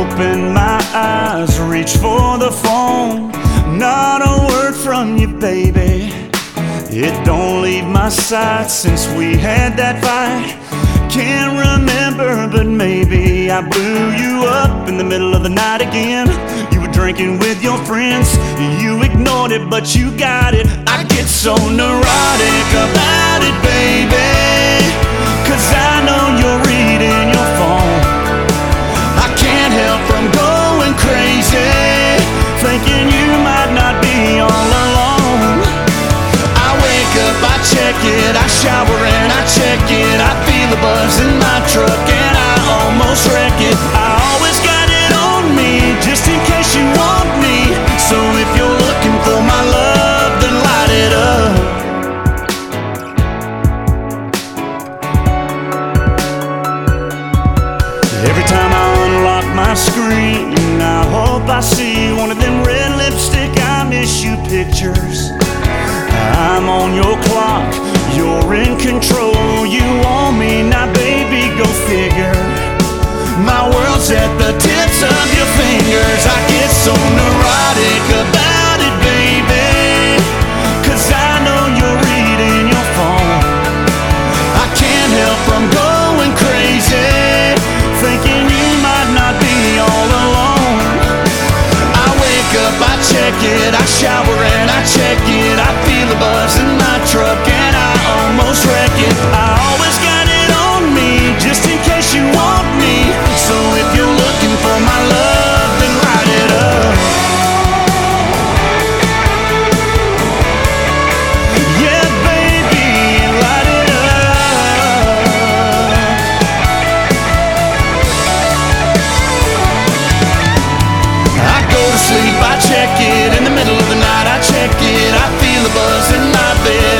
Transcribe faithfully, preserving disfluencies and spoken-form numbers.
open my eyes, reach for the phone. Not a word from you, baby. It don't leave my sight since we had that fight. Can't remember, but maybe I blew you up in the middle of the night again. You were drinking with your friends, you ignored it, but you got it. I get so neurotic about it, baby, 'cause I know you're reading your phone. I can't help from going crazy, thinking you might not be all alone. I wake up, I check it, I shower and I check it. I feel the buzz in my truck and I almost wreck it. I always got it on me, just in case you want me. So if you're looking for my love, then light it up. Every time I unlock my screen, I hope I see one of them red lipstick I miss you pictures. I'm on your clock, you're in control. You want me, now baby, go figure. My world's at the tips of your fingers. I get so neurotic about it, baby, 'cause I know you're reading your phone. I can't help from going crazy, thinking you might not be all alone. I wake up, I check it, I shower and I check it. I feel the buzz in my truck and I almost wreck it. I always got it on me, just in case you want me. So if you're looking for my love, then light it up. Yeah, baby, light it up. I go to sleep, I check it. In the middle of the night, I check it. I feel the buzz in my bed.